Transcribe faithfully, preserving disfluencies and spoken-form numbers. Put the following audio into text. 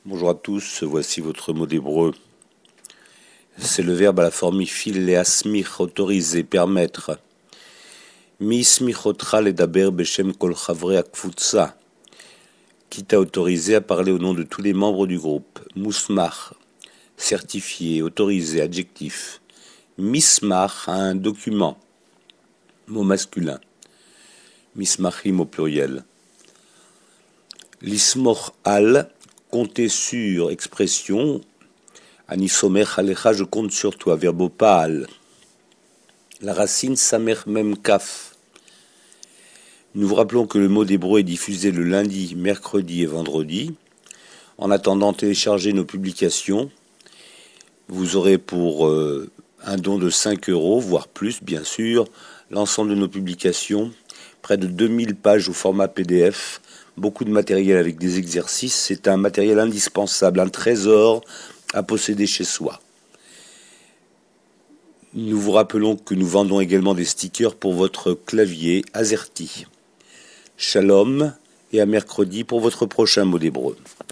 Bonjour à tous, voici votre mot d'hébreu. C'est le verbe à la forme fil leasmich, autoriser, permettre. Mi smichotra ledaber beshem kol chavre akfutsa, qui t'a autorisé à parler au nom de tous les membres du groupe. Mousmach, certifié, autorisé, adjectif. Mismach, un document, mot masculin. Mismachim au pluriel. Lismoch al, compter sur, expression. Anisomer alecha, je compte sur toi, verbe au pâle. La racine samer mem kaf. Nous vous rappelons que le mot d'hébreu est diffusé le lundi, mercredi et vendredi. En attendant, téléchargez nos publications. Vous aurez pour euh, un don de cinq euros, voire plus bien sûr, l'ensemble de nos publications, près de deux mille pages au format P D F, beaucoup de matériel avec des exercices. C'est un matériel indispensable, un trésor à posséder chez soi. Nous vous rappelons que nous vendons également des stickers pour votre clavier AZERTY. Shalom et à mercredi pour votre prochain mot d'hébreu.